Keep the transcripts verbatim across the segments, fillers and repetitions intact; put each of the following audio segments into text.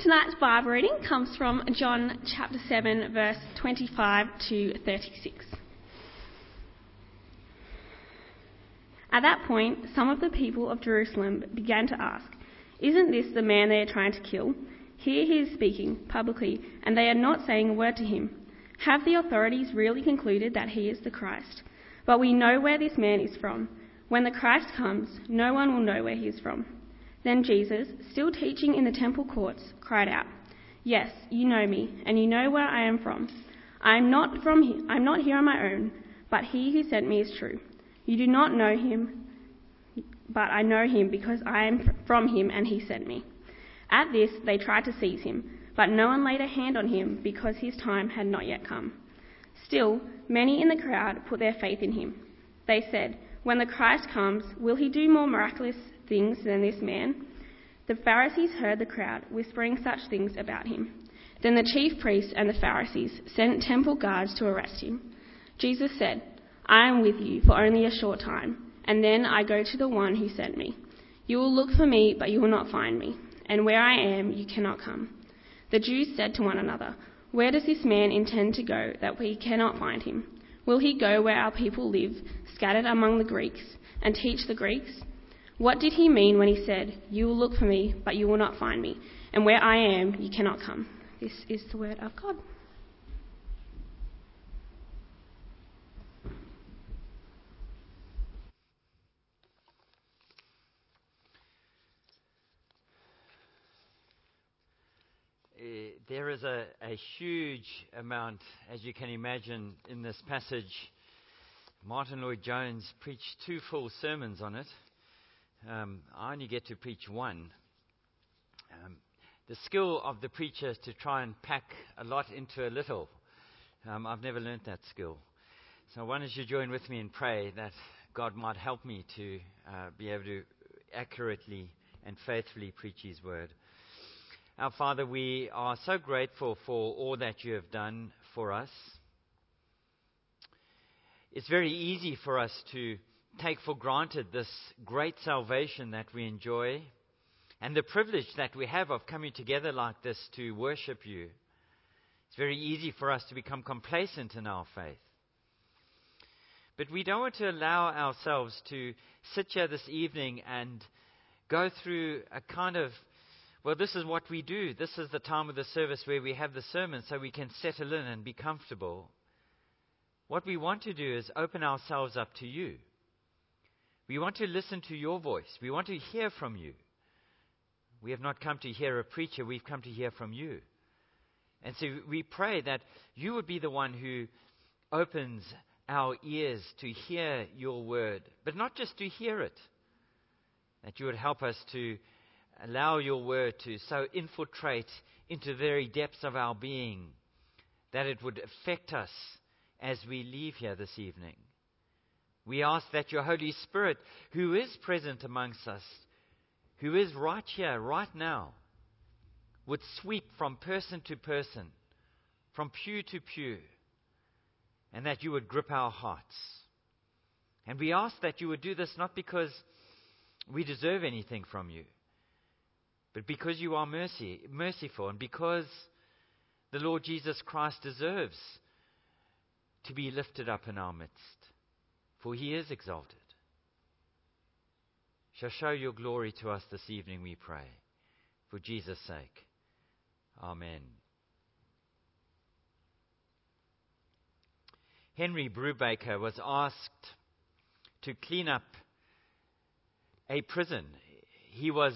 Tonight's Bible reading comes from John chapter seven, verse twenty-five to thirty-six. At that point, some of the people of Jerusalem began to ask, "Isn't this the man they are trying to kill? Here he is speaking publicly, and they are not saying a word to him. Have the authorities really concluded that he is the Christ? But we know where this man is from. When the Christ comes, no one will know where he is from." Then Jesus, still teaching in the temple courts, cried out, "Yes, you know me, and you know where I am from. I am not from he- I am not here on my own, but he who sent me is true. You do not know him, but I know him because I am from him and he sent me." At this they tried to seize him, but no one laid a hand on him because his time had not yet come. Still, many in the crowd put their faith in him. They said, "When the Christ comes, will he do more miraculous things than this man?" The Pharisees heard the crowd whispering such things about him. Then the chief priests and the Pharisees sent temple guards to arrest him. Jesus said, "I am with you for only a short time, and then I go to the one who sent me. You will look for me, but you will not find me, and where I am, you cannot come." The Jews said to one another, "Where does this man intend to go that we cannot find him? Will he go where our people live, scattered among the Greeks, and teach the Greeks? What did he mean when he said, 'You will look for me, but you will not find me, and where I am, you cannot come'?" This is the word of God. Uh, there is a, a huge amount, as you can imagine, in this passage. Martin Lloyd-Jones preached two full sermons on it. Um, I only get to preach one. Um, the skill of the preacher is to try and pack a lot into a little. Um, I've never learnt that skill. So why don't you join with me and pray that God might help me to uh, be able to accurately and faithfully preach His word. Our Father, we are so grateful for all that you have done for us. It's very easy for us to take for granted this great salvation that we enjoy and the privilege that we have of coming together like this to worship you. It's very easy for us to become complacent in our faith. But we don't want to allow ourselves to sit here this evening and go through a kind of, well, this is what we do. This is the time of the service where we have the sermon so we can settle in and be comfortable. What we want to do is open ourselves up to you. We want to listen to your voice. We want to hear from you. We have not come to hear a preacher. We've come to hear from you. And so we pray that you would be the one who opens our ears to hear your word, but not just to hear it. That you would help us to allow your word to so infiltrate into the very depths of our being that it would affect us as we leave here this evening. We ask that your Holy Spirit, who is present amongst us, who is right here, right now, would sweep from person to person, from pew to pew, and that you would grip our hearts. And we ask that you would do this not because we deserve anything from you, but because you are mercy, merciful, and because the Lord Jesus Christ deserves to be lifted up in our midst. For He is exalted. Shall show your glory to us this evening, we pray. For Jesus' sake. Amen. Henry Brubaker was asked to clean up a prison. He was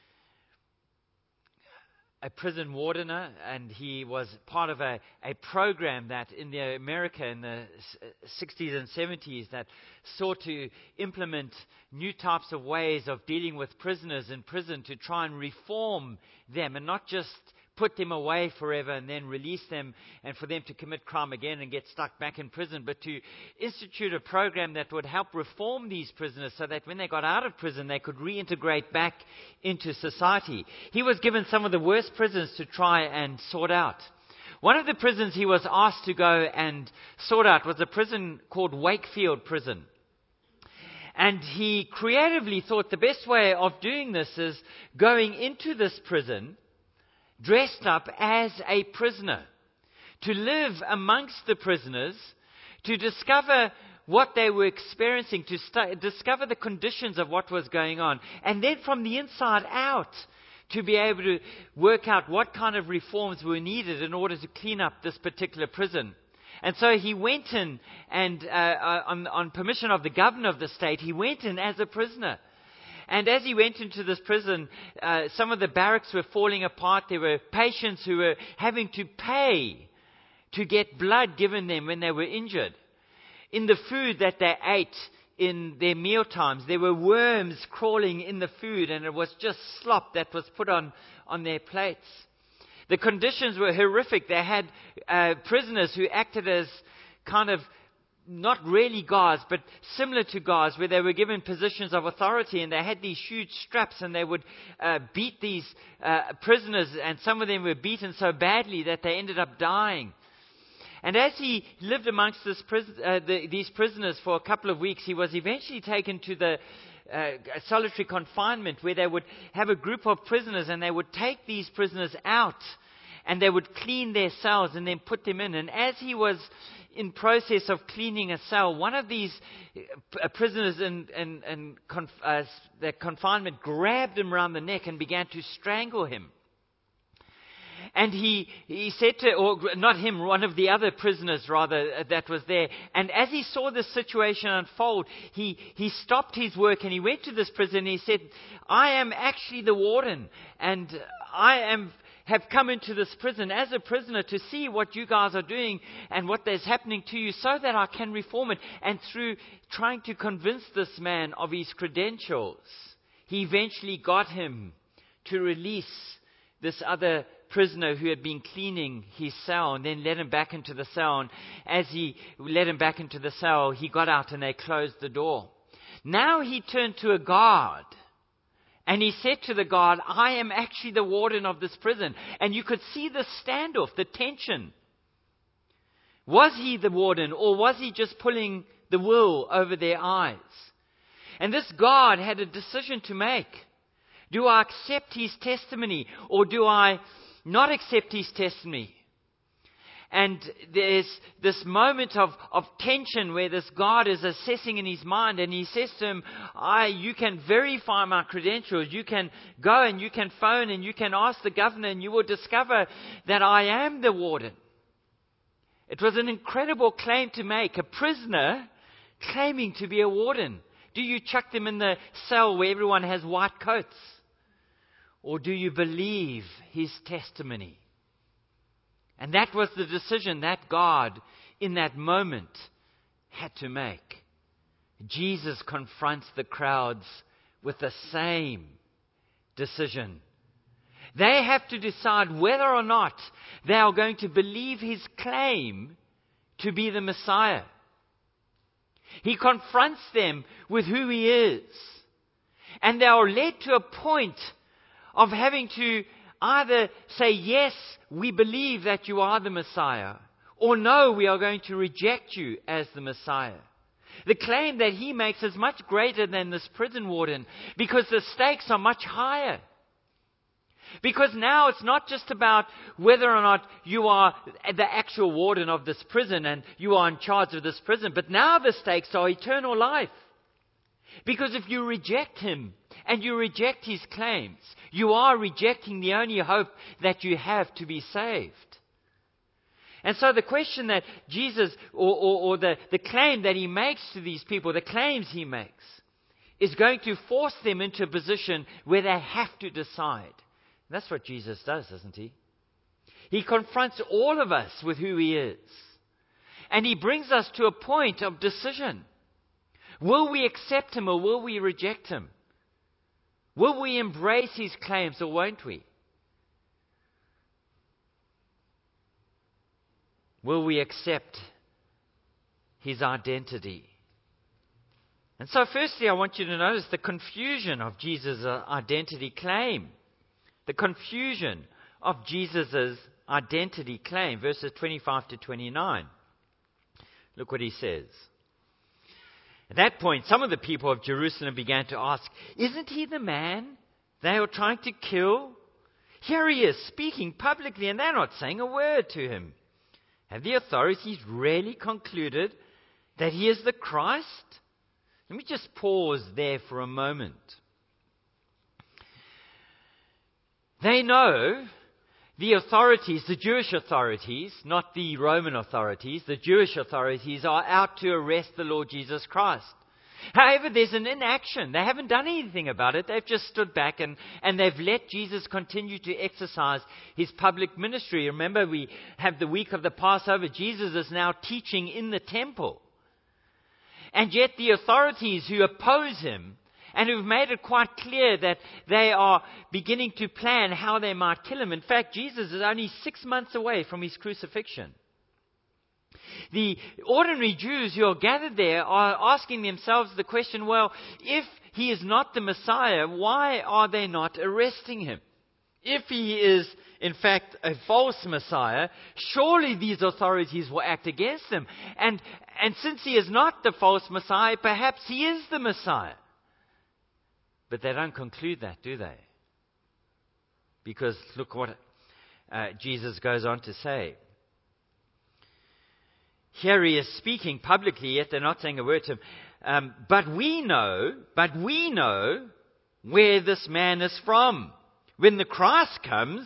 a prison wardener, and he was part of a, a program that in the America in the sixties and seventies that sought to implement new types of ways of dealing with prisoners in prison to try and reform them and not just put them away forever and then release them and for them to commit crime again and get stuck back in prison, but to institute a program that would help reform these prisoners so that when they got out of prison, they could reintegrate back into society. He was given some of the worst prisons to try and sort out. One of the prisons he was asked to go and sort out was a prison called Wakefield Prison. And he creatively thought the best way of doing this is going into this prison, dressed up as a prisoner, to live amongst the prisoners, to discover what they were experiencing, to st- discover the conditions of what was going on, and then from the inside out, to be able to work out what kind of reforms were needed in order to clean up this particular prison. And so he went in, and uh, uh, on, on permission of the governor of the state, he went in as a prisoner. And as he went into this prison, uh, some of the barracks were falling apart. There were patients who were having to pay to get blood given them when they were injured. In the food that they ate in their meal times, there were worms crawling in the food, and it was just slop that was put on, on their plates. The conditions were horrific. They had uh, prisoners who acted as kind of not really guards, but similar to guards, where they were given positions of authority, and they had these huge straps, and they would uh, beat these uh, prisoners, and some of them were beaten so badly that they ended up dying. And as he lived amongst this pris- uh, the, these prisoners for a couple of weeks, he was eventually taken to the uh, solitary confinement, where they would have a group of prisoners, and they would take these prisoners out, and they would clean their cells and then put them in. And as he was in process of cleaning a cell, one of these uh, prisoners in, in, in conf- uh, the confinement grabbed him around the neck and began to strangle him. And he, he said to, or not him, one of the other prisoners rather that was there. And as he saw this situation unfold, he, he stopped his work and he went to this prison and he said, I am actually the warden, and I am have come into this prison as a prisoner to see what you guys are doing and what is happening to you, so that I can reform it. And through trying to convince this man of his credentials, he eventually got him to release this other prisoner who had been cleaning his cell, and then let him back into the cell. And as he let him back into the cell, he got out and they closed the door. Now he turned to a guard, and he said to the guard, I am actually the warden of this prison. And you could see the standoff, the tension. Was he the warden, or was he just pulling the wool over their eyes? And this guard had a decision to make. Do I accept his testimony, or do I not accept his testimony? And there's this moment of, of tension where this guard is assessing in his mind, and he says to him, I, you can verify my credentials. You can go and you can phone and you can ask the governor, and you will discover that I am the warden. It was an incredible claim to make, a prisoner claiming to be a warden. Do you chuck them in the cell where everyone has white coats? Or do you believe his testimony? And that was the decision that God, in that moment, had to make. Jesus confronts the crowds with the same decision. They have to decide whether or not they are going to believe his claim to be the Messiah. He confronts them with who he is. And they are led to a point of having to either say, yes, we believe that you are the Messiah, or no, we are going to reject you as the Messiah. The claim that he makes is much greater than this prison warden, because the stakes are much higher. Because now it's not just about whether or not you are the actual warden of this prison and you are in charge of this prison, but now the stakes are eternal life. Because if you reject him and you reject his claims, you are rejecting the only hope that you have to be saved. And so the question that Jesus, or, or, or the, the claim that he makes to these people, the claims he makes, is going to force them into a position where they have to decide. And that's what Jesus does, doesn't he? He confronts all of us with who he is. And he brings us to a point of decision. Will we accept him, or will we reject him? Will we embrace his claims, or won't we? Will we accept his identity? And so firstly, I want you to notice the confusion of Jesus' identity claim. The confusion of Jesus' identity claim. Verses twenty-five to twenty-nine. Look what he says. At that point, some of the people of Jerusalem began to ask, isn't he the man they are trying to kill? Here he is speaking publicly, and they're not saying a word to him. Have the authorities really concluded that he is the Christ? Let me just pause there for a moment. They know, the authorities, the Jewish authorities, not the Roman authorities, the Jewish authorities are out to arrest the Lord Jesus Christ. However, there's an inaction. They haven't done anything about it. They've just stood back and, and they've let Jesus continue to exercise his public ministry. Remember, we have the week of the Passover. Jesus is now teaching in the temple. And yet the authorities who oppose him and who've made it quite clear that they are beginning to plan how they might kill him. In fact, Jesus is only six months away from his crucifixion. The ordinary Jews who are gathered there are asking themselves the question, well, if he is not the Messiah, why are they not arresting him? If he is, in fact, a false Messiah, surely these authorities will act against him. And, and since he is not the false Messiah, perhaps he is the Messiah. But they don't conclude that, do they? Because look what uh, Jesus goes on to say. Here he is speaking publicly, yet they're not saying a word to him. Um, but we know, but we know where this man is from. When the Christ comes,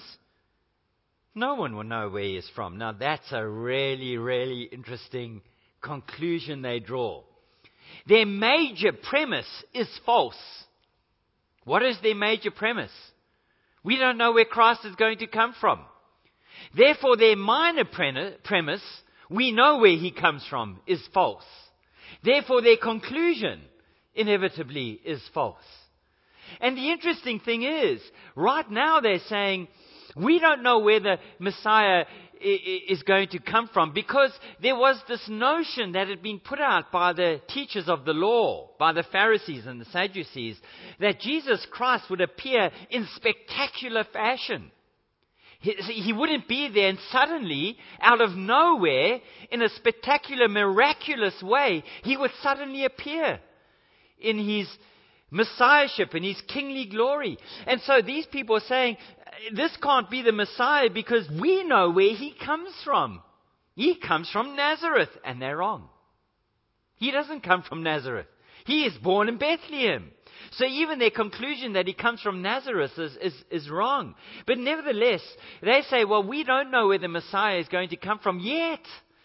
no one will know where he is from. Now that's a really, really interesting conclusion they draw. Their major premise is false. What is their major premise? We don't know where Christ is going to come from. Therefore, their minor premise, we know where he comes from, is false. Therefore, their conclusion inevitably is false. And the interesting thing is, right now they're saying, we don't know where the Messiah is going to come from, because there was this notion that had been put out by the teachers of the law, by the Pharisees and the Sadducees, that Jesus Christ would appear in spectacular fashion. He, he wouldn't be there, and suddenly, out of nowhere, in a spectacular, miraculous way, he would suddenly appear in his Messiahship, in his kingly glory. And so these people are saying, this can't be the Messiah because we know where he comes from. He comes from Nazareth. And they're wrong. He doesn't come from Nazareth. He is born in Bethlehem. So even their conclusion that he comes from Nazareth is, is, is wrong. But nevertheless, they say, well, we don't know where the Messiah is going to come from yet.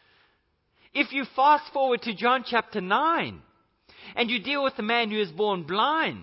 If you fast forward to John chapter nine, and you deal with the man who is born blind,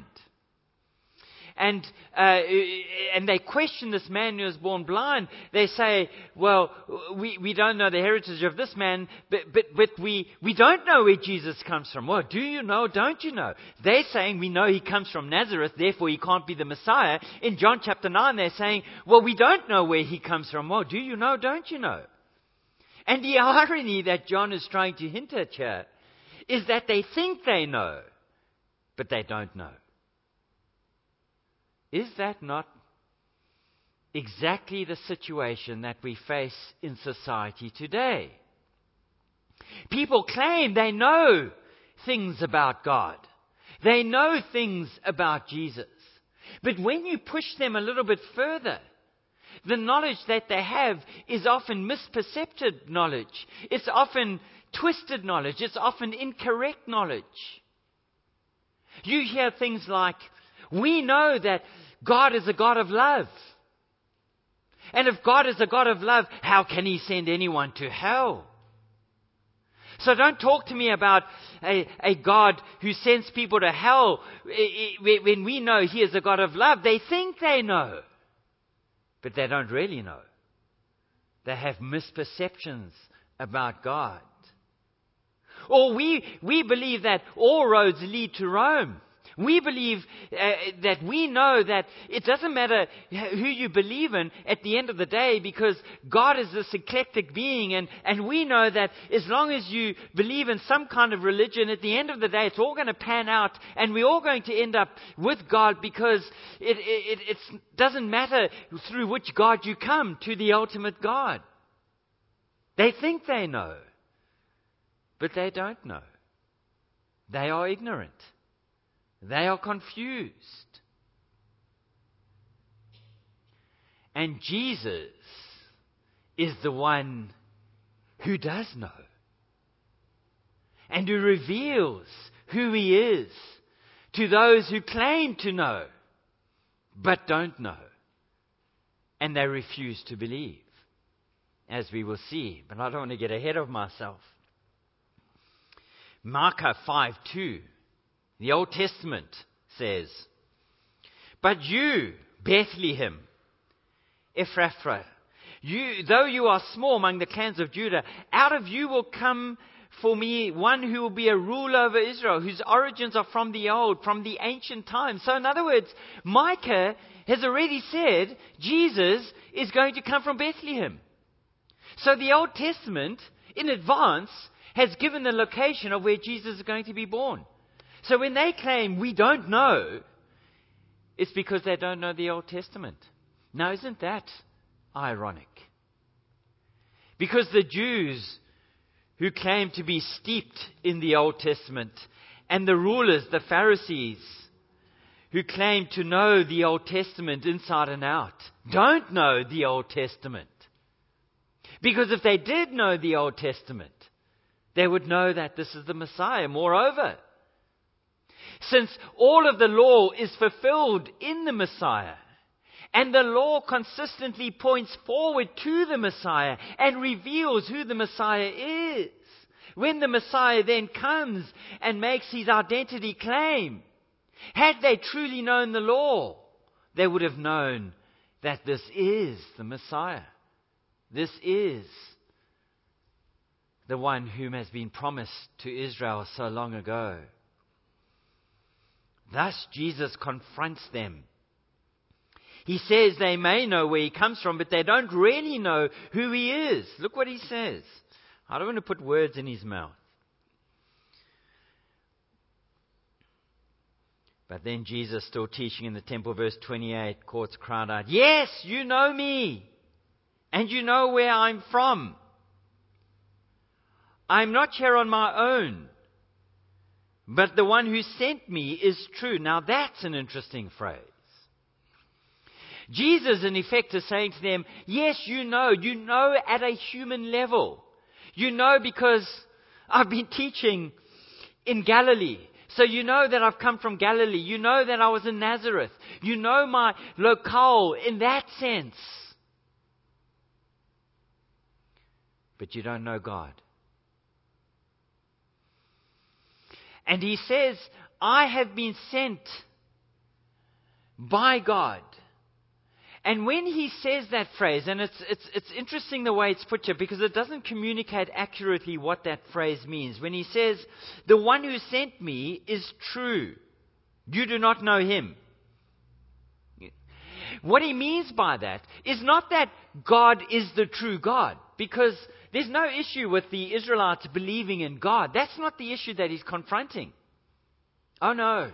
and uh, and they question this man who is born blind. They say, well, we, we don't know the heritage of this man, but but but we, we don't know where Jesus comes from. Well, do you know? Don't you know? They're saying we know he comes from Nazareth, therefore he can't be the Messiah. In John chapter nine, they're saying, well, we don't know where he comes from. Well, do you know? Don't you know? And the irony that John is trying to hint at here is that they think they know, but they don't know. Is that not exactly the situation that we face in society today? People claim they know things about God. They know things about Jesus. But when you push them a little bit further, the knowledge that they have is often mispercepted knowledge. It's often twisted knowledge. It's often incorrect knowledge. You hear things like, we know that God is a God of love. And if God is a God of love, how can he send anyone to hell? So don't talk to me about a, a God who sends people to hell when we know he is a God of love. They think they know, but they don't really know. They have misperceptions about God. Or we, we believe that all roads lead to Rome. We believe uh, that we know that it doesn't matter who you believe in at the end of the day, because God is this eclectic being, and, and we know that as long as you believe in some kind of religion, at the end of the day it's all going to pan out and we're all going to end up with God, because it, it, it doesn't matter through which God you come to the ultimate God. They think they know, but they don't know. They are ignorant. They are confused. And Jesus is the one who does know. And who reveals who He is to those who claim to know, but don't know. And they refuse to believe, as we will see. But I don't want to get ahead of myself. Micah five two, the Old Testament says, "But you, Bethlehem, Ephrathah, you, though you are small among the clans of Judah, out of you will come for me one who will be a ruler over Israel, whose origins are from the old, from the ancient times." So in other words, Micah has already said Jesus is going to come from Bethlehem. So the Old Testament, in advance, has given the location of where Jesus is going to be born. So when they claim we don't know, it's because they don't know the Old Testament. Now, isn't that ironic? Because the Jews who claim to be steeped in the Old Testament, and the rulers, the Pharisees, who claim to know the Old Testament inside and out, don't know the Old Testament. Because if they did know the Old Testament, they would know that this is the Messiah. Moreover, since all of the law is fulfilled in the Messiah, and the law consistently points forward to the Messiah and reveals who the Messiah is, when the Messiah then comes and makes His identity claim, had they truly known the law, they would have known that this is the Messiah. This is the one whom has been promised to Israel so long ago. Thus Jesus confronts them. He says they may know where He comes from, but they don't really know who He is. Look what He says. I don't want to put words in His mouth. But then Jesus, still teaching in the temple, verse twenty-eight, courts cried out, "Yes, you know me, and you know where I'm from. I'm not here on my own, but the one who sent me is true." Now that's an interesting phrase. Jesus, in effect, is saying to them, yes, you know, you know at a human level. You know because I've been teaching in Galilee. So you know that I've come from Galilee. You know that I was in Nazareth. You know my locale in that sense. But you don't know God. And He says, I have been sent by God. And when He says that phrase, and it's, it's, it's interesting the way it's put here, because it doesn't communicate accurately what that phrase means. When He says, the one who sent me is true. You do not know Him. What He means by that is not that God is the true God, because there's no issue with the Israelites believing in God. That's not the issue that He's confronting. Oh no.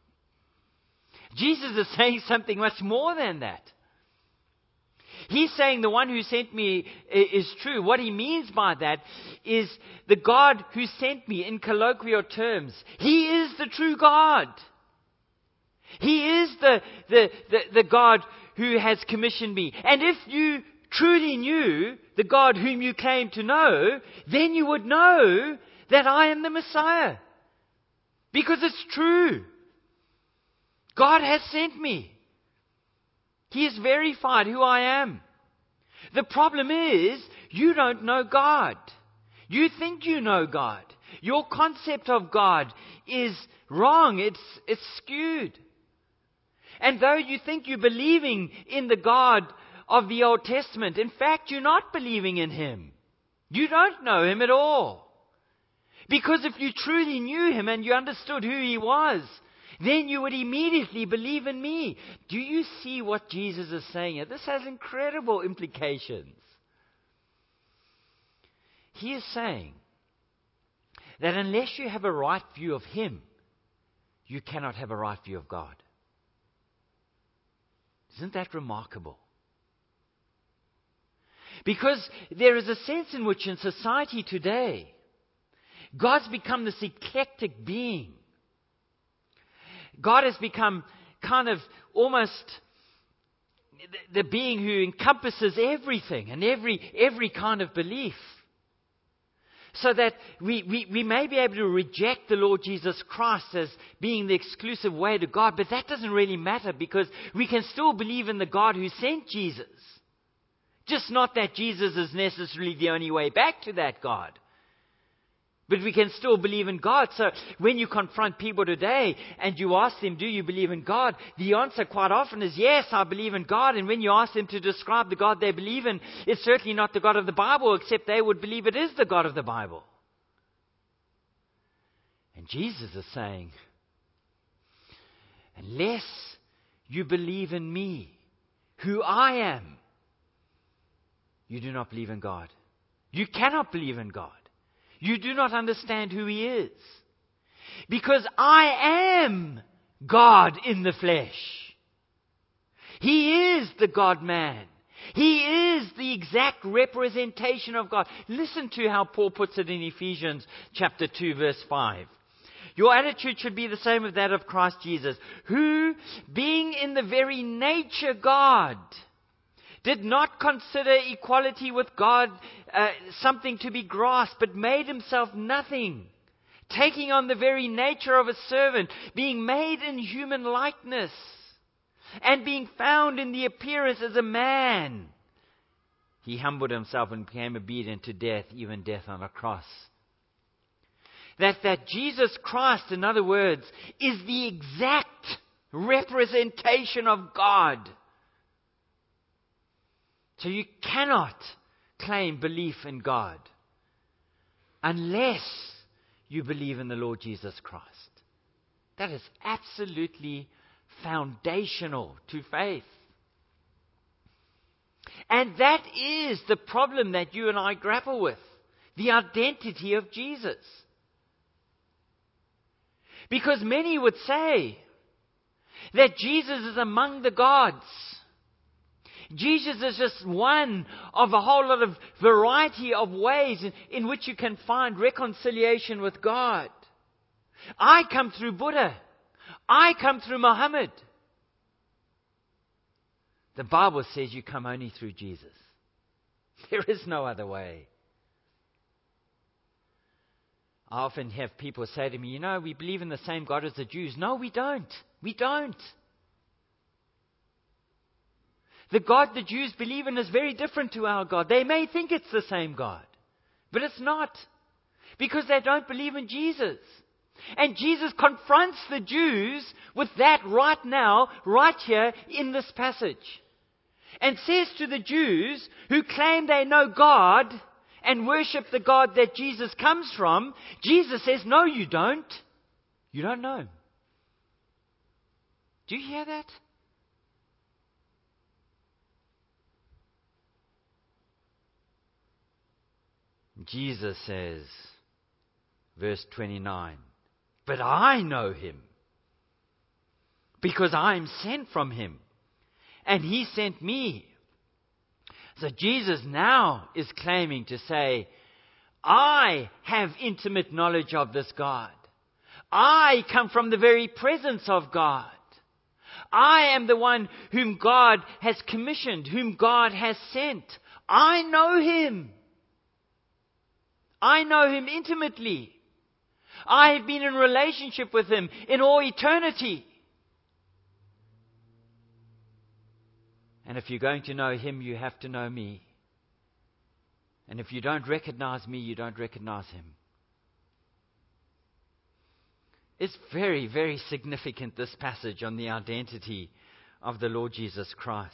Jesus is saying something much more than that. He's saying the one who sent me is true. What He means by that is the God who sent me, in colloquial terms, He is the true God. He is the, the, the, the God who has commissioned me. And if you truly knew the God whom you claim to know, then you would know that I am the Messiah. Because it's true. God has sent me. He has verified who I am. The problem is, you don't know God. You think you know God. Your concept of God is wrong. It's, it's skewed. And though you think you're believing in the God of the Old Testament, in fact, you're not believing in Him. You don't know Him at all. Because if you truly knew Him and you understood who He was, then you would immediately believe in me. Do you see what Jesus is saying here? This has incredible implications. He is saying that unless you have a right view of Him, you cannot have a right view of God. Isn't that remarkable? Because there is a sense in which in society today, God's become this eclectic being. God has become kind of almost the, the being who encompasses everything and every, every kind of belief. So that we, we, we may be able to reject the Lord Jesus Christ as being the exclusive way to God, but that doesn't really matter because we can still believe in the God who sent Jesus. Just not that Jesus is necessarily the only way back to that God. But we can still believe in God. So when you confront people today and you ask them, do you believe in God? The answer quite often is, yes, I believe in God. And when you ask them to describe the God they believe in, it's certainly not the God of the Bible, except they would believe it is the God of the Bible. And Jesus is saying, unless you believe in me, who I am, you do not believe in God. You cannot believe in God. You do not understand who He is. Because I am God in the flesh. He is the God-man. He is the exact representation of God. Listen to how Paul puts it in Ephesians chapter two, verse five. Your attitude should be the same as that of Christ Jesus, who, being in the very nature God, did not consider equality with God uh, something to be grasped, but made Himself nothing, taking on the very nature of a servant, being made in human likeness, and being found in the appearance as a man. He humbled Himself and became obedient to death, even death on a cross. That, that Jesus Christ, in other words, is the exact representation of God. So you cannot claim belief in God unless you believe in the Lord Jesus Christ. That is absolutely foundational to faith. And that is the problem that you and I grapple with, the identity of Jesus. Because many would say that Jesus is among the gods. Jesus is just one of a whole lot of variety of ways in, in which you can find reconciliation with God. I come through Buddha. I come through Muhammad. The Bible says you come only through Jesus. There is no other way. I often have people say to me, you know, we believe in the same God as the Jews. No, we don't. We don't. The God the Jews believe in is very different to our God. They may think it's the same God, but it's not, because they don't believe in Jesus. And Jesus confronts the Jews with that right now, right here in this passage. And says to the Jews who claim they know God and worship the God that Jesus comes from, Jesus says, no, you don't. You don't know Him. Do you hear that? Jesus says, verse twenty-nine, but I know Him because I am sent from Him and He sent me. So Jesus now is claiming to say, I have intimate knowledge of this God. I come from the very presence of God. I am the one whom God has commissioned, whom God has sent. I know Him. I know Him intimately. I have been in relationship with Him in all eternity. And if you're going to know Him, you have to know me. And if you don't recognize me, you don't recognize Him. It's very, very significant, this passage on the identity of the Lord Jesus Christ.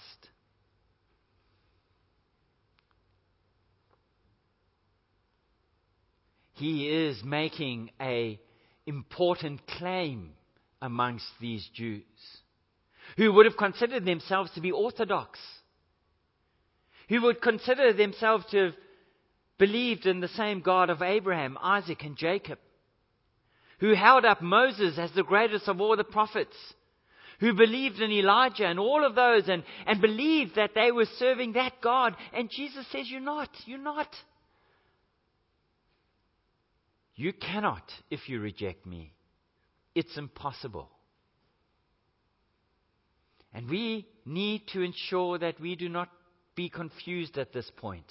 He is making an important claim amongst these Jews, who would have considered themselves to be orthodox, who would consider themselves to have believed in the same God of Abraham, Isaac, and Jacob, who held up Moses as the greatest of all the prophets, who believed in Elijah and all of those, and, and believed that they were serving that God. And Jesus says, you're not, you're not. You cannot if you reject me. It's impossible. And we need to ensure that we do not be confused at this point.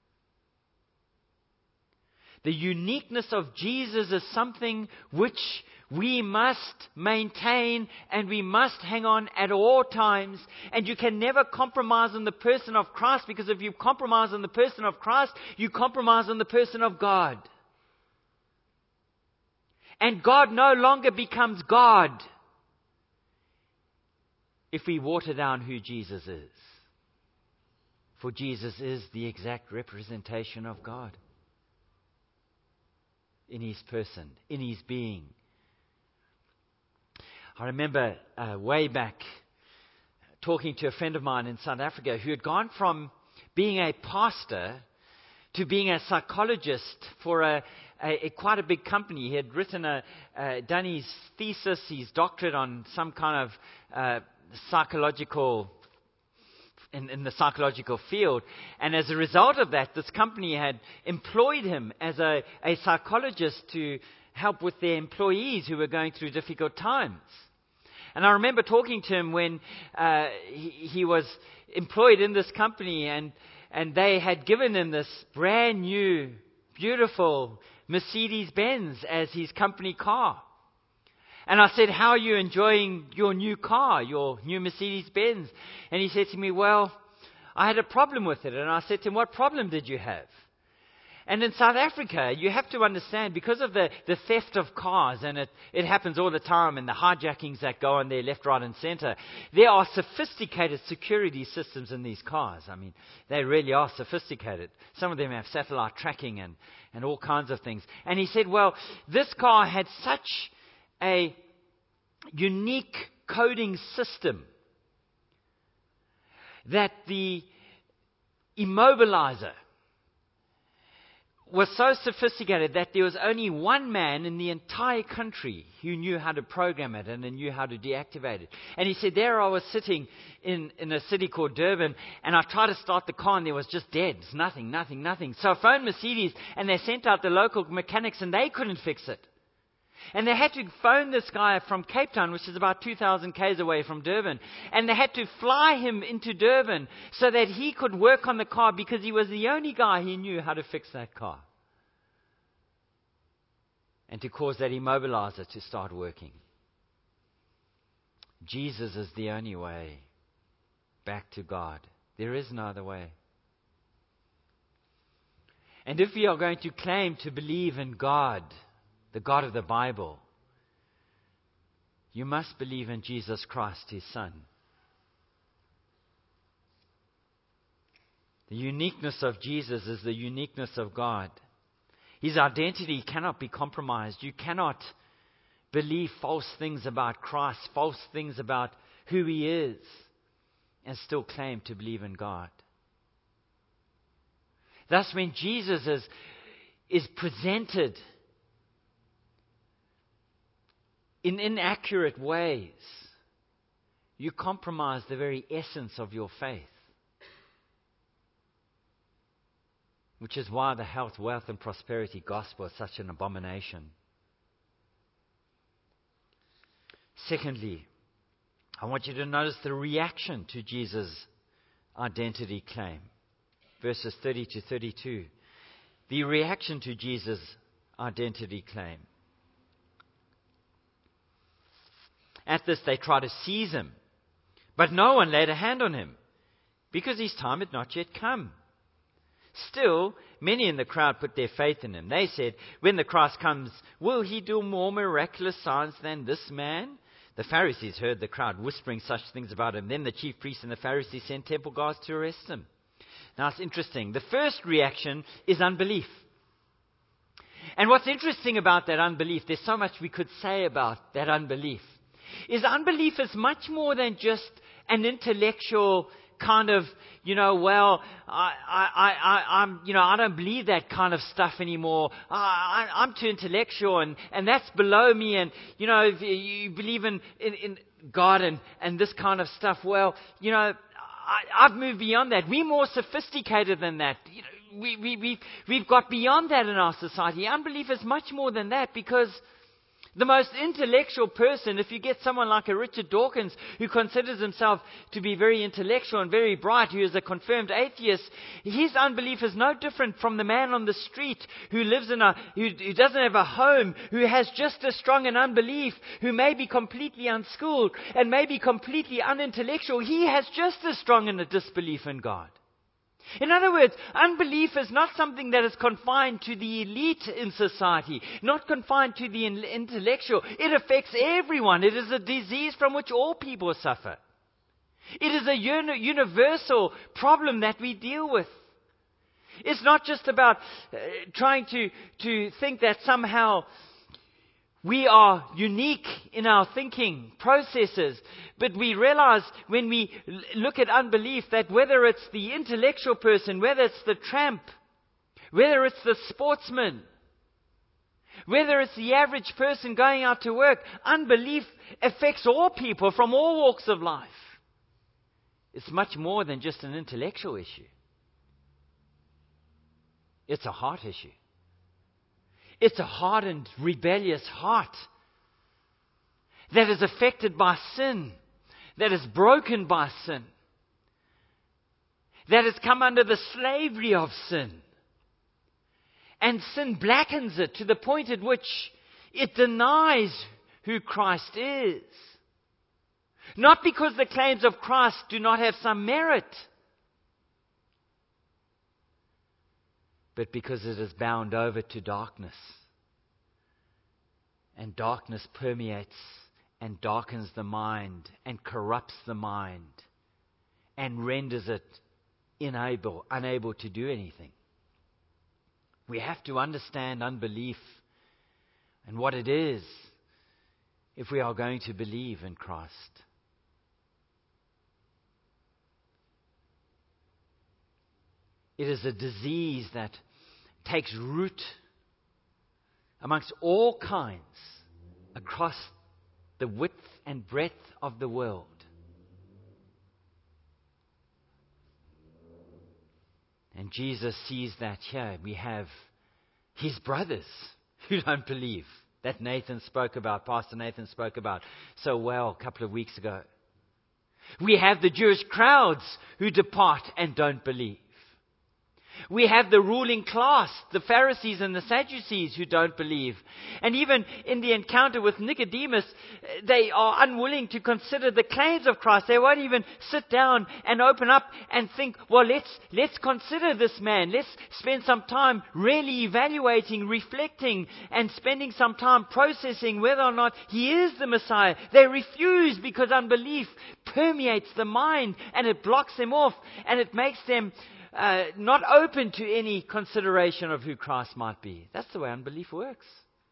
The uniqueness of Jesus is something which we must maintain and we must hang on at all times. And you can never compromise on the person of Christ, because if you compromise on the person of Christ, you compromise on the person of God. And God no longer becomes God if we water down who Jesus is. For Jesus is the exact representation of God. In His person, in His being. I remember uh, way back talking to a friend of mine in South Africa who had gone from being a pastor to being a psychologist for a, a, a quite a big company. He had written a, uh, done his thesis, his doctorate on some kind of uh, psychological In, in the psychological field. And as a result of that, this company had employed him as a, a psychologist to help with their employees who were going through difficult times. And I remember talking to him when uh, he, he was employed in this company, and, and they had given him this brand new, beautiful Mercedes-Benz as his company car. And I said, "How are you enjoying your new car, your new Mercedes-Benz?" And he said to me, "Well, I had a problem with it." And I said to him, "What problem did you have?" And in South Africa, you have to understand, because of the, the theft of cars, and it, it happens all the time, and the hijackings that go on there left, right, and center, there are sophisticated security systems in these cars. I mean, they really are sophisticated. Some of them have satellite tracking and, and all kinds of things. And he said, well, this car had such a unique coding system that the immobilizer was so sophisticated that there was only one man in the entire country who knew how to program it and knew how to deactivate it. And he said, there I was sitting in, in a city called Durban, and I tried to start the car and there was just dead. Nothing, nothing, nothing. So I phoned Mercedes and they sent out the local mechanics and they couldn't fix it. And they had to phone this guy from Cape Town, which is about two thousand kays away from Durban. And they had to fly him into Durban so that he could work on the car, because he was the only guy who knew how to fix that car. And to cause that immobilizer to start working. Jesus is the only way back to God. There is no other way. And if we are going to claim to believe in God, the God of the Bible, you must believe in Jesus Christ, His Son. The uniqueness of Jesus is the uniqueness of God. His identity cannot be compromised. You cannot believe false things about Christ, false things about who He is, and still claim to believe in God. Thus, when Jesus is, is presented in inaccurate ways, you compromise the very essence of your faith. Which is why the health, wealth, and prosperity gospel is such an abomination. Secondly, I want you to notice the reaction to Jesus' identity claim. Verses thirty to thirty-two. The reaction to Jesus' identity claim. At this, they try to seize him, but no one laid a hand on him, because his time had not yet come. Still, many in the crowd put their faith in him. They said, when the Christ comes, will he do more miraculous signs than this man? The Pharisees heard the crowd whispering such things about him. Then the chief priests and the Pharisees sent temple guards to arrest him. Now it's interesting. The first reaction is unbelief. And what's interesting about that unbelief, there's so much we could say about that unbelief, is unbelief is much more than just an intellectual kind of, you know, well, I, I, I, I'm, you know, I don't believe that kind of stuff anymore. I, I, I'm too intellectual, and, and that's below me. And, you know, if you believe in, in, in God and, and this kind of stuff, well, you know, I, I've moved beyond that. We're more sophisticated than that. You know, we, we, we've, we've got beyond that in our society. Unbelief is much more than that, because The most intellectual person, if you get someone like a Richard Dawkins, who considers himself to be very intellectual and very bright, who is a confirmed atheist, his unbelief is no different from the man on the street who lives in a, who, who doesn't have a home, who has just as strong an unbelief, who may be completely unschooled and may be completely unintellectual. He has just as strong a disbelief in God. In other words, unbelief is not something that is confined to the elite in society, not confined to the intellectual. It affects everyone. It is a disease from which all people suffer. It is a uni- universal problem that we deal with. It's not just about uh, trying to, to think that somehow we are unique in our thinking processes, but we realize when we l- look at unbelief that whether it's the intellectual person, whether it's the tramp, whether it's the sportsman, whether it's the average person going out to work, unbelief affects all people from all walks of life. It's much more than just an intellectual issue. It's a heart issue. It's a hardened, rebellious heart that is affected by sin, that is broken by sin, that has come under the slavery of sin. And sin blackens it to the point at which it denies who Christ is. Not because the claims of Christ do not have some merit, but because it is bound over to darkness. And darkness permeates and darkens the mind and corrupts the mind and renders it unable, unable to do anything. We have to understand unbelief and what it is if we are going to believe in Christ. It is a disease that takes root amongst all kinds across the width and breadth of the world. And Jesus sees that here we have his brothers who don't believe, that Nathan spoke about, Pastor Nathan spoke about so well a couple of weeks ago. We have the Jewish crowds who depart and don't believe. We have the ruling class, the Pharisees and the Sadducees, who don't believe. And even in the encounter with Nicodemus, they are unwilling to consider the claims of Christ. They won't even sit down and open up and think, well, let's, let's consider this man. Let's spend some time really evaluating, reflecting, and spending some time processing whether or not he is the Messiah. They refuse because unbelief permeates the mind and it blocks them off and it makes them Uh, not open to any consideration of who Christ might be. That's the way unbelief works.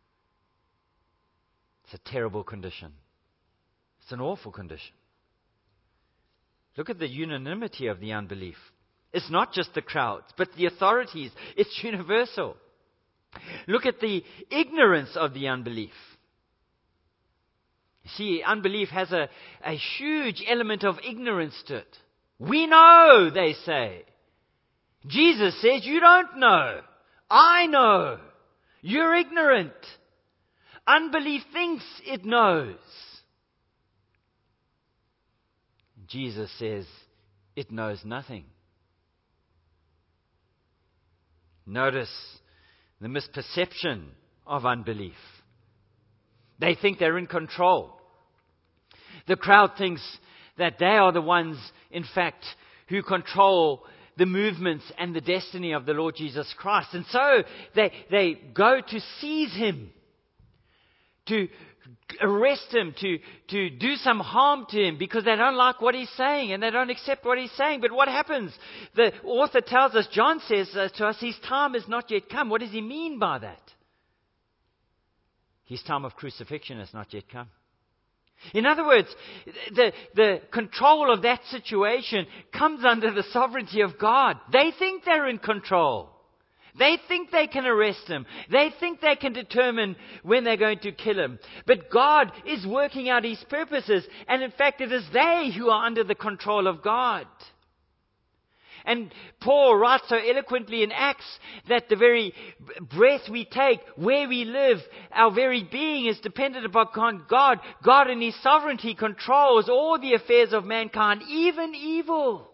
It's a terrible condition. It's an awful condition. Look at the unanimity of the unbelief. It's not just the crowds, but the authorities. It's universal. Look at the ignorance of the unbelief. You see, unbelief has a, a huge element of ignorance to it. We know, they say. Jesus says, you don't know. I know. You're ignorant. Unbelief thinks it knows. Jesus says, it knows nothing. Notice the misperception of unbelief. They think they're in control. The crowd thinks that they are the ones, in fact, who control the movements and the destiny of the Lord Jesus Christ. And so they, they go to seize him, to arrest him, to, to do some harm to him because they don't like what he's saying and they don't accept what he's saying. But what happens? The author tells us, John says to us, his time has not yet come. What does he mean by that? His time of crucifixion has not yet come. In other words, the, the control of that situation comes under the sovereignty of God. They think they're in control. They think they can arrest him. They think they can determine when they're going to kill him. But God is working out his purposes. And in fact, it is they who are under the control of God. And Paul writes so eloquently in Acts that the very breath we take, where we live, our very being is dependent upon God. God in His sovereignty controls all the affairs of mankind, even evil.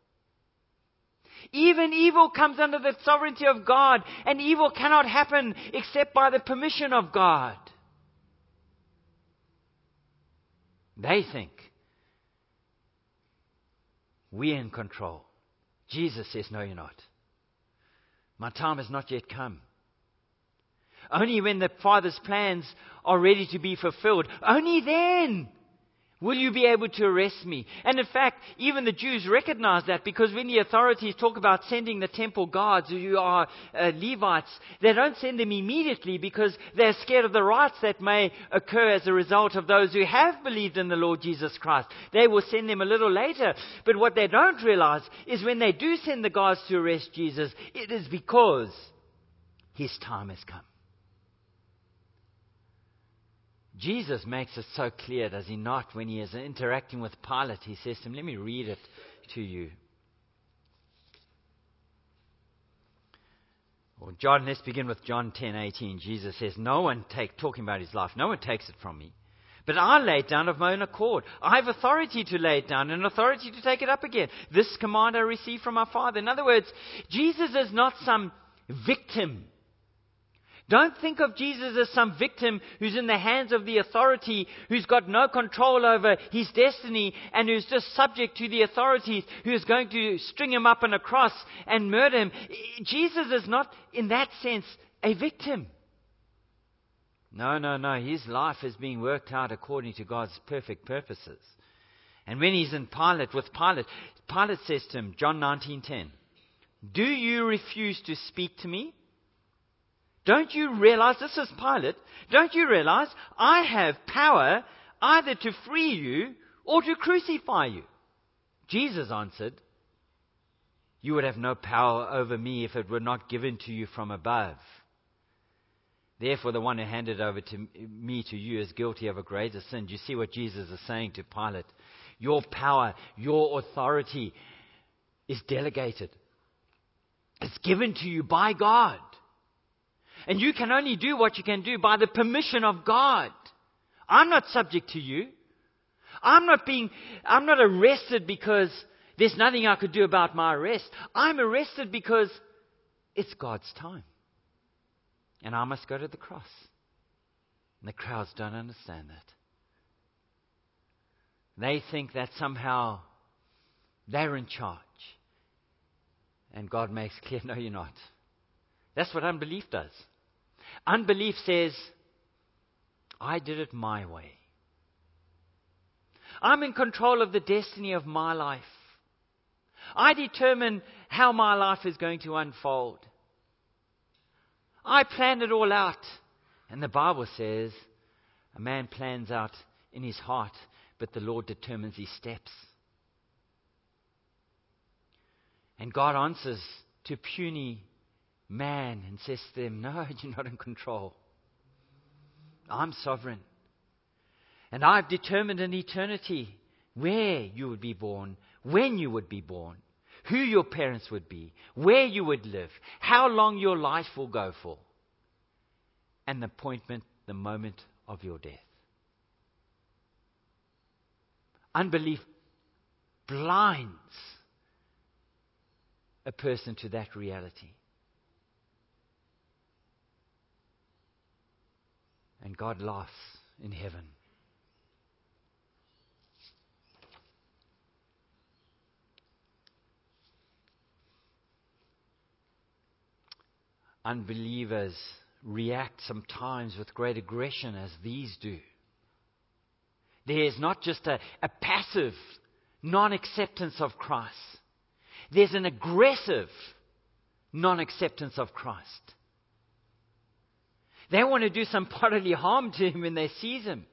Even evil comes under the sovereignty of God, and evil cannot happen except by the permission of God. They think we're in control. Jesus says, no, you're not. My time has not yet come. Only when the Father's plans are ready to be fulfilled, only then will you be able to arrest me. And in fact, even the Jews recognize that, because when the authorities talk about sending the temple guards who are uh, Levites, they don't send them immediately because they're scared of the riots that may occur as a result of those who have believed in the Lord Jesus Christ. They will send them a little later. But what they don't realize is when they do send the guards to arrest Jesus, it is because His time has come. Jesus makes it so clear, does He not, when He is interacting with Pilate? He says to him, let me read it to you. Well, John, let's begin with John ten eighteen. Jesus says, no one take, talking about His life, no one takes it from me. But I lay it down of my own accord. I have authority to lay it down and authority to take it up again. This command I received from my Father. In other words, Jesus is not some victim. Don't think of Jesus as some victim who's in the hands of the authority, who's got no control over his destiny, and who's just subject to the authorities, who's going to string him up on a cross and murder him. Jesus is not, in that sense, a victim. No, no, no. His life is being worked out according to God's perfect purposes. And when he's in Pilate, with Pilate, Pilate says to him, John nineteen ten, do you refuse to speak to me? Don't you realize, this is Pilate, don't you realize I have power either to free you or to crucify you? Jesus answered, you would have no power over me if it were not given to you from above. Therefore, the one who handed over to me to you is guilty of a greater sin. Do you see what Jesus is saying to Pilate? Your power, your authority is delegated. It's given to you by God. And you can only do what you can do by the permission of God. I'm not subject to you. I'm not being, I'm not arrested because there's nothing I could do about my arrest. I'm arrested because it's God's time. And I must go to the cross. And the crowds don't understand that. They think that somehow they're in charge. And God makes clear, no, you're not. That's what unbelief does. Unbelief says, I did it my way. I'm in control of the destiny of my life. I determine how my life is going to unfold. I planned it all out. And the Bible says, a man plans out in his heart, but the Lord determines his steps. And God answers to puny man and says to them, no, you're not in control. I'm sovereign. And I've determined in eternity where you would be born, when you would be born, who your parents would be, where you would live, how long your life will go for, and the appointment, the moment of your death. Unbelief blinds a person to that reality. And God laughs in heaven. Unbelievers react sometimes with great aggression as these do. There's not just a, a passive non-acceptance of Christ. There's an aggressive non-acceptance of Christ. They want to do some bodily harm to him when they seize him.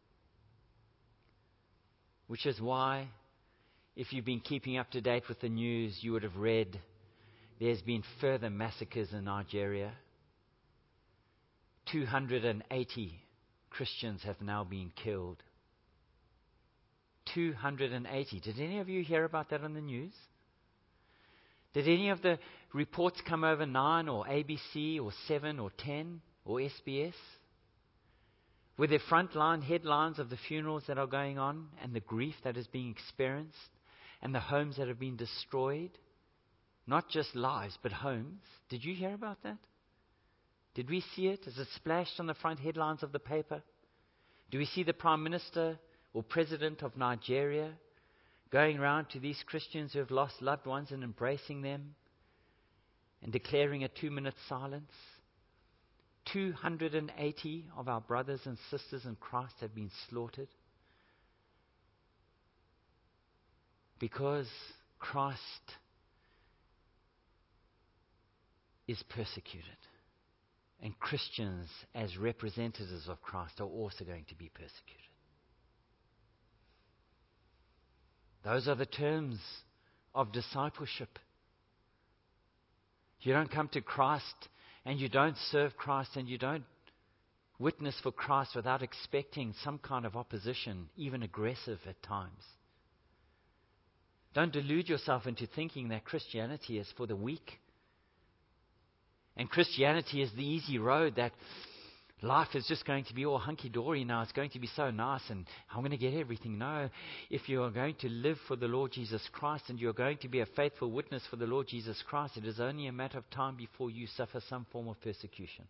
Which is why, if you've been keeping up to date with the news, you would have read there's been further massacres in Nigeria. two hundred eighty Christians have now been killed. two hundred eighty. Did any of you hear about that on the news? Did any of the reports come over nine or A B C or seven or ten or S B S? Were there frontline headlines of the funerals that are going on and the grief that is being experienced and the homes that have been destroyed? Not just lives, but homes. Did you hear about that? Did we see it? Is it splashed on the front headlines of the paper? Do we see the Prime Minister or President of Nigeria going around to these Christians who have lost loved ones and embracing them and declaring a two-minute silence? two hundred eighty of our brothers and sisters in Christ have been slaughtered because Christ is persecuted. And Christians, as representatives of Christ, are also going to be persecuted. Those are the terms of discipleship. You don't come to Christ and you don't serve Christ and you don't witness for Christ without expecting some kind of opposition, even aggressive at times. Don't delude yourself into thinking that Christianity is for the weak. And Christianity is the easy road, that life is just going to be all hunky-dory now. It's going to be so nice and I'm going to get everything. No, if you are going to live for the Lord Jesus Christ and you're going to be a faithful witness for the Lord Jesus Christ, it is only a matter of time before you suffer some form of persecution.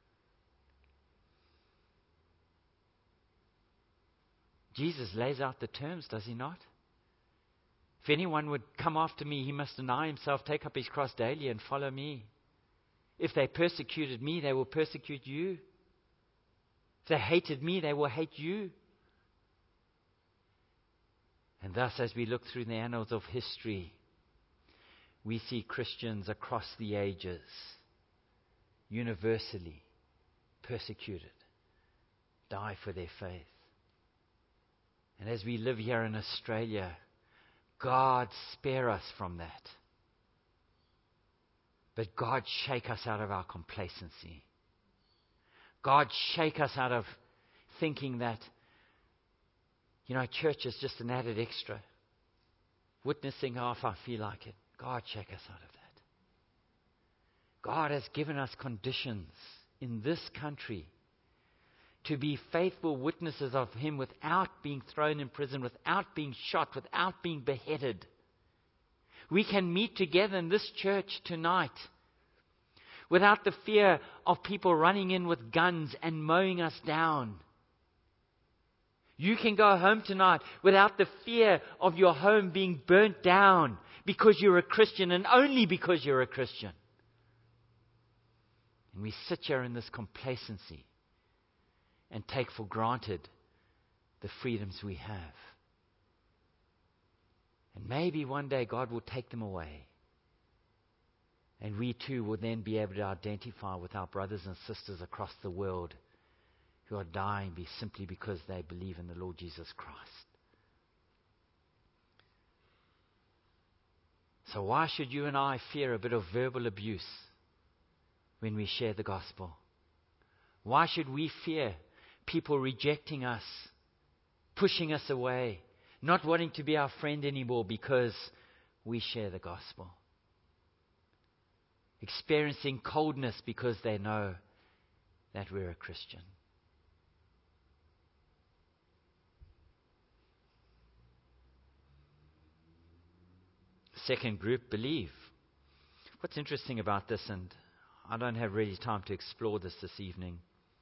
Jesus lays out the terms, does he not? If anyone would come after me, he must deny himself, take up his cross daily and follow me. If they persecuted me, they will persecute you. If they hated me, they will hate you. And thus, as we look through the annals of history, we see Christians across the ages universally persecuted, die for their faith. And as we live here in Australia, God spare us from that. But God, shake us out of our complacency. God, shake us out of thinking that, you know, church is just an added extra. Witnessing how if I feel like it. God, shake us out of that. God has given us conditions in this country to be faithful witnesses of Him without being thrown in prison, without being shot, without being beheaded. We can meet together in this church tonight without the fear of people running in with guns and mowing us down. You can go home tonight without the fear of your home being burnt down because you're a Christian and only because you're a Christian. And we sit here in this complacency and take for granted the freedoms we have. And maybe one day God will take them away. And we too will then be able to identify with our brothers and sisters across the world who are dying be simply because they believe in the Lord Jesus Christ. So why should you and I fear a bit of verbal abuse when we share the gospel? Why should we fear people rejecting us, pushing us away, not wanting to be our friend anymore because we share the gospel? Experiencing coldness because they know that we're a Christian. Second group, believe. What's interesting about this, and I don't have really time to explore this this evening.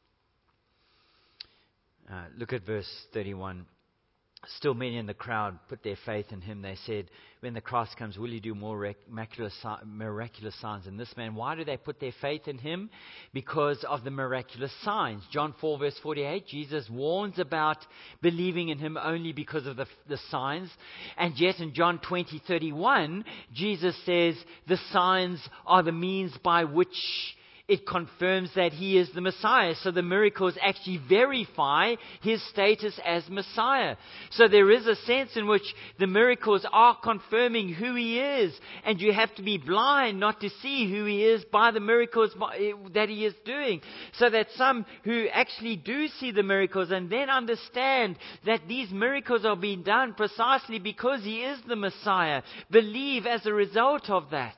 Uh, look at verse thirty-one. Still many in the crowd put their faith in him. They said, when the Christ comes, will he do more rec- miraculous, miraculous signs than this man? Why do they put their faith in him? Because of the miraculous signs. John four verse forty-eight, Jesus warns about believing in him only because of the, the signs. And yet in John twenty thirty-one, Jesus says the signs are the means by which It confirms that he is the Messiah. So the miracles actually verify his status as Messiah. So there is a sense in which the miracles are confirming who he is. And you have to be blind not to see who he is by the miracles that he is doing. So that some who actually do see the miracles and then understand that these miracles are being done precisely because he is the Messiah, believe as a result of that.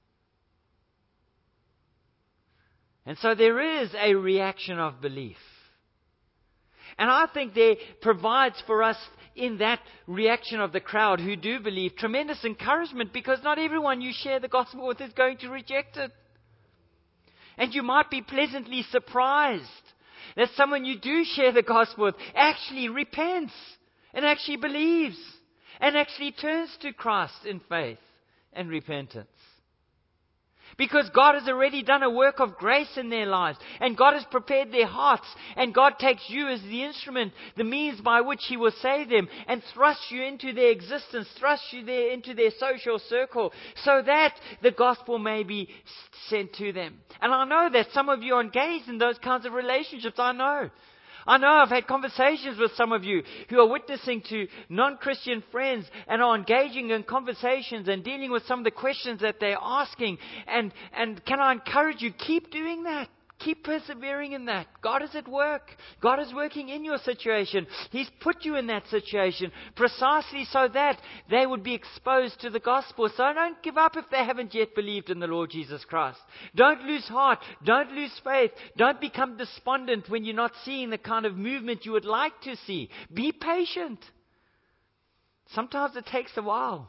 And so there is a reaction of belief. And I think there provides for us in that reaction of the crowd who do believe tremendous encouragement, because not everyone you share the gospel with is going to reject it. And you might be pleasantly surprised that someone you do share the gospel with actually repents and actually believes and actually turns to Christ in faith and repentance. Because God has already done a work of grace in their lives. And God has prepared their hearts. And God takes you as the instrument, the means by which He will save them. And thrust you into their existence. Thrust you there into their social circle. So that the gospel may be sent to them. And I know that some of you are engaged in those kinds of relationships. I know. I know I've had conversations with some of you who are witnessing to non-Christian friends and are engaging in conversations and dealing with some of the questions that they're asking. And, and can I encourage you, keep doing that. Keep persevering in that. God is at work. God is working in your situation. He's put you in that situation precisely so that they would be exposed to the gospel. So don't give up if they haven't yet believed in the Lord Jesus Christ. Don't lose heart. Don't lose faith. Don't become despondent when you're not seeing the kind of movement you would like to see. Be patient. Sometimes it takes a while.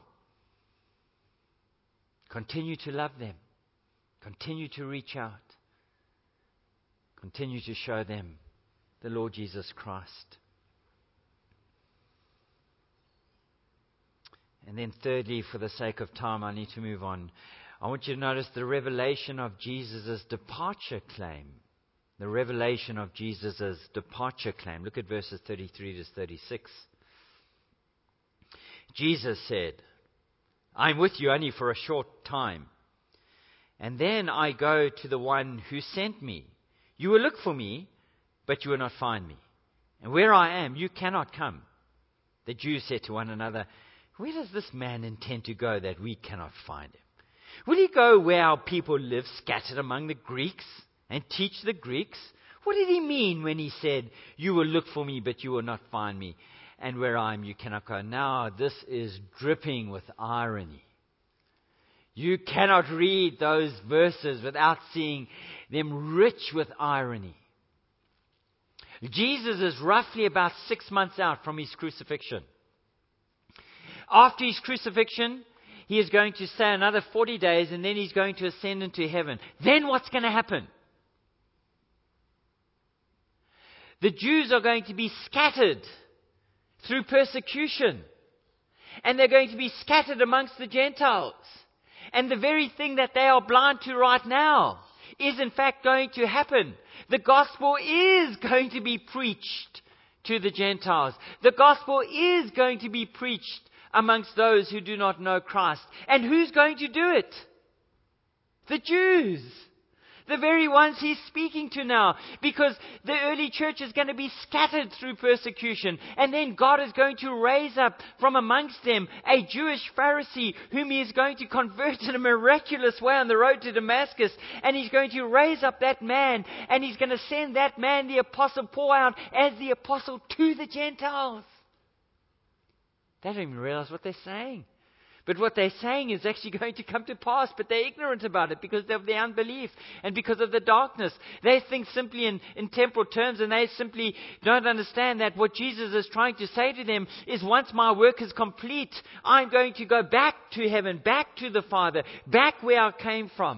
Continue to love them. Continue to reach out. Continue to show them the Lord Jesus Christ. And then thirdly, for the sake of time, I need to move on. I want you to notice the revelation of Jesus' departure claim. The revelation of Jesus' departure claim. Look at verses thirty-three to thirty-six. Jesus said, "I'm with you only for a short time, and then I go to the one who sent me. You will look for me, but you will not find me. And where I am, you cannot come." The Jews said to one another, "Where does this man intend to go that we cannot find him? Will he go where our people live, scattered among the Greeks, and teach the Greeks? What did he mean when he said, 'You will look for me, but you will not find me, and where I am, you cannot go'?" Now, this is dripping with irony. You cannot read those verses without seeing them rich with irony. Jesus is roughly about six months out from his crucifixion. After his crucifixion, he is going to stay another forty days, and then he's going to ascend into heaven. Then what's going to happen? The Jews are going to be scattered through persecution. And they're going to be scattered amongst the Gentiles. And the very thing that they are blind to right now is in fact going to happen. The gospel is going to be preached to the Gentiles. The gospel is going to be preached amongst those who do not know Christ. And who's going to do it? The Jews. The very ones he's speaking to now. Because the early church is going to be scattered through persecution. And then God is going to raise up from amongst them a Jewish Pharisee whom he is going to convert in a miraculous way on the road to Damascus. And he's going to raise up that man. And he's going to send that man, the Apostle Paul, out as the apostle to the Gentiles. They don't even realize what they're saying. But what they're saying is actually going to come to pass, but they're ignorant about it because of their unbelief and because of the darkness. They think simply in, in temporal terms, and they simply don't understand that what Jesus is trying to say to them is, once my work is complete, I'm going to go back to heaven, back to the Father, back where I came from.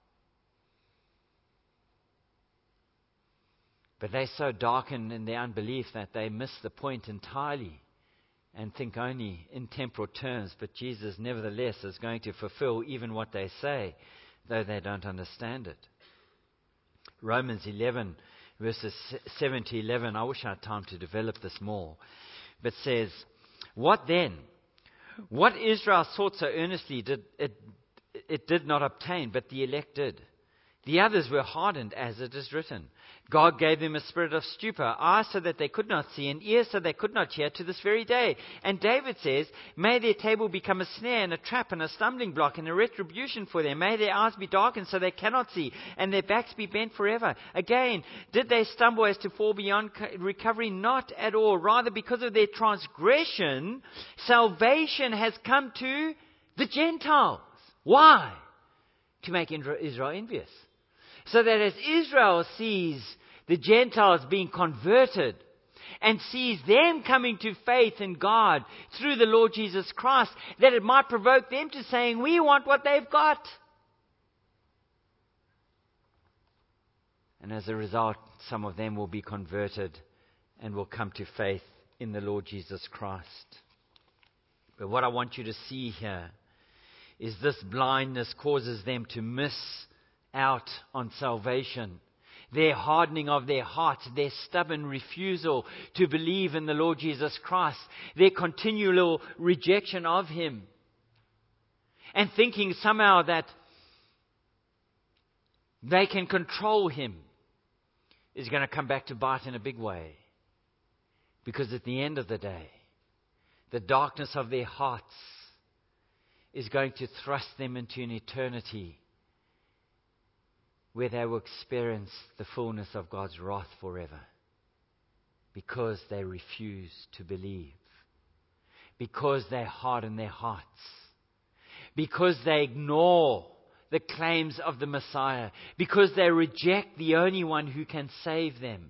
But they're so darkened in their unbelief that they miss the point entirely and think only in temporal terms. But Jesus, nevertheless, is going to fulfill even what they say, though they don't understand it. Romans eleven, verses seven to eleven, I wish I had time to develop this more, but says, "What then? What Israel sought so earnestly, did it, it did not obtain, but the elect did. The others were hardened, as it is written. God gave them a spirit of stupor, eyes so that they could not see, and ears so they could not hear, to this very day. And David says, may their table become a snare and a trap and a stumbling block and a retribution for them. May their eyes be darkened so they cannot see, and their backs be bent forever. Again, did they stumble as to fall beyond recovery? Not at all. Rather, because of their transgression, salvation has come to the Gentiles. Why? To make Israel envious. So that as Israel sees the Gentiles being converted and sees them coming to faith in God through the Lord Jesus Christ, that it might provoke them to saying, we want what they've got. And as a result, some of them will be converted and will come to faith in the Lord Jesus Christ. But what I want you to see here is this blindness causes them to miss out on salvation. Their hardening of their hearts, their stubborn refusal to believe in the Lord Jesus Christ, their continual rejection of Him, and thinking somehow that they can control Him, is going to come back to bite in a big way. Because at the end of the day, the darkness of their hearts is going to thrust them into an eternity where they will experience the fullness of God's wrath forever, because they refuse to believe, because they harden their hearts, because they ignore the claims of the Messiah, because they reject the only one who can save them.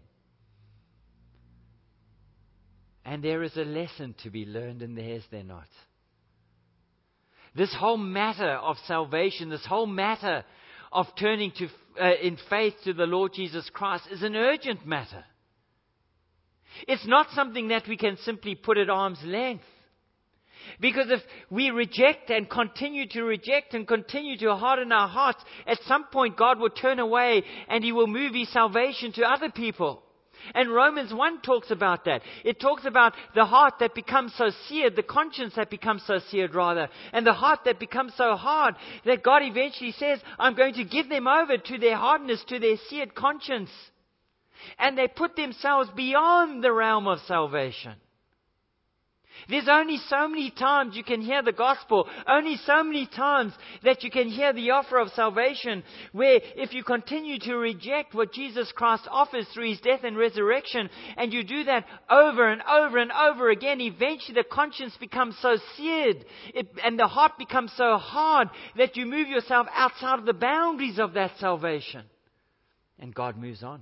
And there is a lesson to be learned in there, is there not? This whole matter of salvation, this whole matter of turning to uh, in faith to the Lord Jesus Christ is an urgent matter. It's not something that we can simply put at arm's length. Because if we reject and continue to reject and continue to harden our hearts, at some point God will turn away and He will move His salvation to other people. And Romans one talks about that. It talks about the heart that becomes so seared, the conscience that becomes so seared rather, and the heart that becomes so hard that God eventually says, I'm going to give them over to their hardness, to their seared conscience. And they put themselves beyond the realm of salvation. There's only so many times you can hear the gospel, only so many times that you can hear the offer of salvation, where if you continue to reject what Jesus Christ offers through His death and resurrection, and you do that over and over and over again, eventually the conscience becomes so seared it, and the heart becomes so hard that you move yourself outside of the boundaries of that salvation. And God moves on.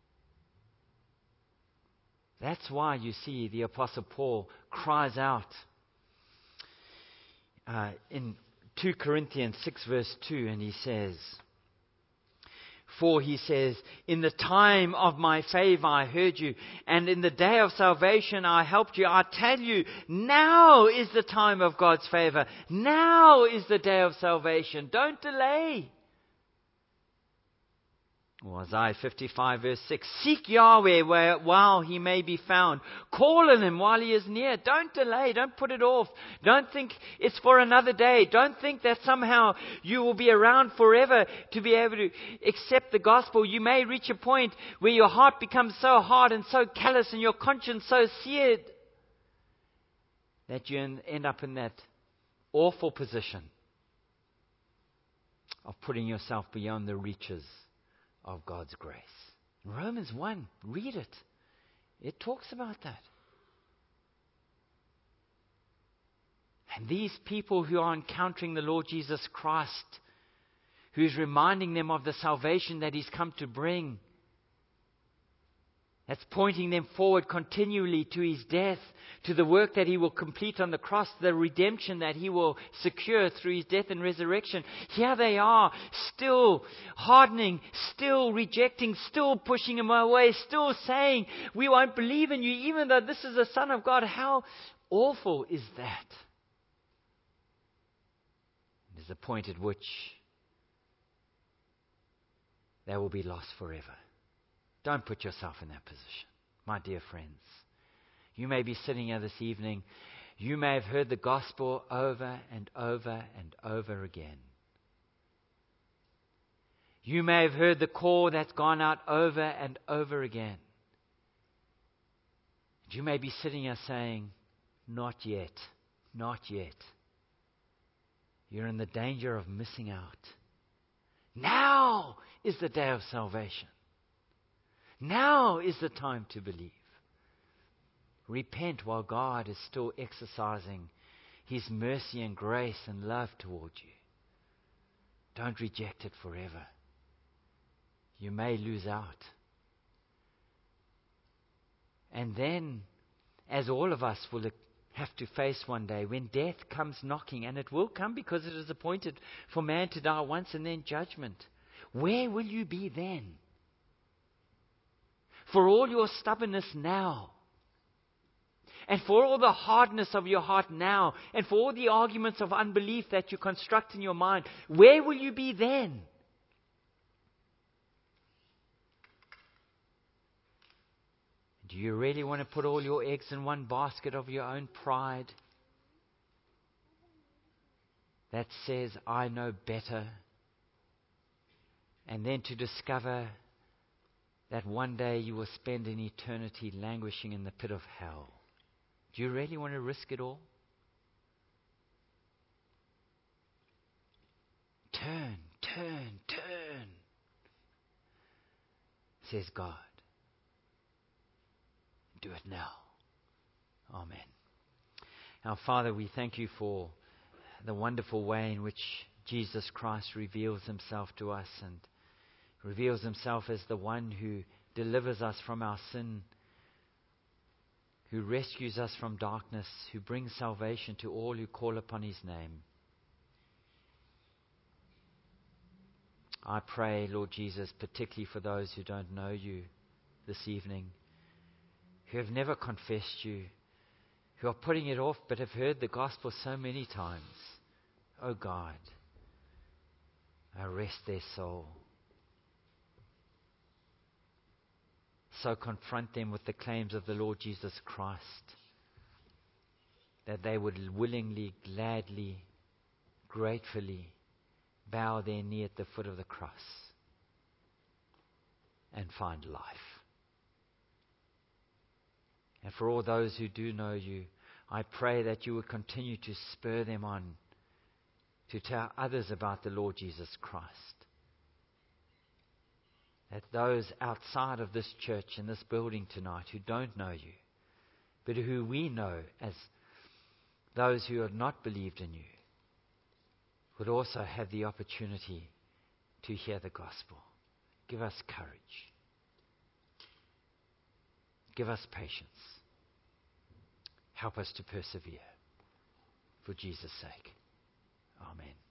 That's why you see the Apostle Paul cries out uh, in two Corinthians six verse two, and he says, for he says, in the time of my favor I heard you, and in the day of salvation I helped you. I tell you, now is the time of God's favor. Now is the day of salvation. Don't delay. Or Isaiah fifty-five verse six, seek Yahweh where, while He may be found. Call on Him while He is near. Don't delay. Don't put it off. Don't think it's for another day. Don't think that somehow you will be around forever to be able to accept the gospel. You may reach a point where your heart becomes so hard and so callous and your conscience so seared that you end up in that awful position of putting yourself beyond the reaches of God's grace. Romans one, read it. It talks about that. And these people who are encountering the Lord Jesus Christ, who's reminding them of the salvation that He's come to bring, that's pointing them forward continually to His death, to the work that He will complete on the cross, the redemption that He will secure through His death and resurrection. Here they are, still hardening, still rejecting, still pushing Him away, still saying, we won't believe in you, even though this is the Son of God. How awful is that? There's a point at which they will be lost forever. Don't put yourself in that position, my dear friends. You may be sitting here this evening. You may have heard the gospel over and over and over again. You may have heard the call that's gone out over and over again. You may be sitting here saying, not yet, not yet. You're in the danger of missing out. Now is the day of salvation. Now is the time to believe. Repent while God is still exercising His mercy and grace and love toward you. Don't reject it forever. You may lose out. And then, as all of us will have to face one day, when death comes knocking, and it will come because it is appointed for man to die once and then judgment, where will you be then? For all your stubbornness now, and for all the hardness of your heart now, and for all the arguments of unbelief that you construct in your mind, where will you be then? Do you really want to put all your eggs in one basket of your own pride that says, I know better, and then to discover that one day you will spend an eternity languishing in the pit of hell? Do you really want to risk it all? Turn, turn, turn, says God. Do it now. Amen. Our Father, we thank you for the wonderful way in which Jesus Christ reveals himself to us and reveals himself as the one who delivers us from our sin, who rescues us from darkness, who brings salvation to all who call upon his name. I pray, Lord Jesus, particularly for those who don't know you this evening, who have never confessed you, who are putting it off but have heard the gospel so many times. Oh God, arrest their soul. So confront them with the claims of the Lord Jesus Christ, that they would willingly, gladly, gratefully bow their knee at the foot of the cross and find life. And for all those who do know you, I pray that you would continue to spur them on to tell others about the Lord Jesus Christ. That those outside of this church and this building tonight who don't know you, but who we know as those who have not believed in you, would also have the opportunity to hear the gospel. Give us courage. Give us patience. Help us to persevere. For Jesus' sake. Amen.